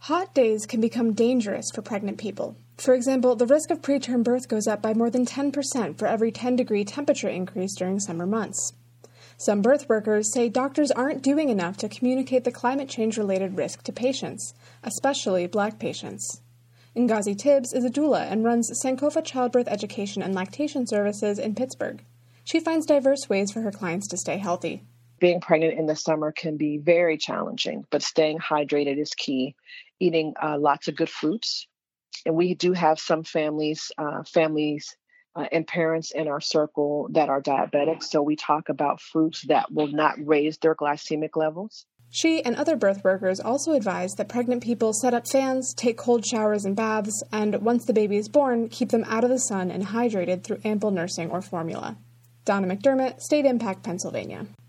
Hot days can become dangerous for pregnant people. For example, the risk of preterm birth goes up by more than 10% for every 10-degree temperature increase during summer months. Some birth workers say doctors aren't doing enough to communicate the climate change-related risk to patients, especially Black patients. Ngozi Tibbs is a doula and runs Sankofa Childbirth Education and Lactation Services in Pittsburgh. She finds diverse ways for her clients to stay healthy. Being pregnant in the summer can be very challenging, but staying hydrated is key. Eating lots of good fruits. And we do have some families and parents in our circle that are diabetic. So we talk about fruits that will not raise their glycemic levels. She and other birth workers also advise that pregnant people set up fans, take cold showers and baths, and once the baby is born, keep them out of the sun and hydrated through ample nursing or formula. Donna McDermott, State Impact, Pennsylvania.